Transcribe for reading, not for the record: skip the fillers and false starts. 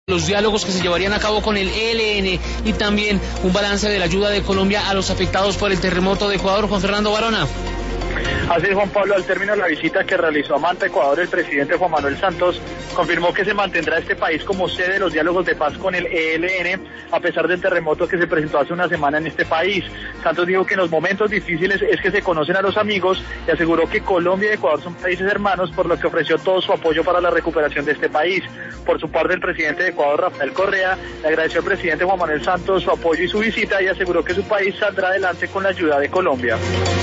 Los diálogos que se llevarían a cabo con el ELN y también un balance de la ayuda de Colombia a los afectados por el terremoto de Ecuador. Juan Fernando Barona. Así es, Juan Pablo, al término de la visita que realizó a Manta, Ecuador, el presidente Juan Manuel Santos confirmó que se mantendrá este país como sede de los diálogos de paz con el ELN, a pesar del terremoto que se presentó hace una semana en este país. Santos dijo que en los momentos difíciles es que se conocen a los amigos y aseguró que Colombia y Ecuador son países hermanos, por lo que ofreció todo su apoyo para la recuperación de este país. Por su parte, el presidente de Ecuador, Rafael Correa, le agradeció al presidente Juan Manuel Santos su apoyo y su visita y aseguró que su país saldrá adelante con la ayuda de Colombia.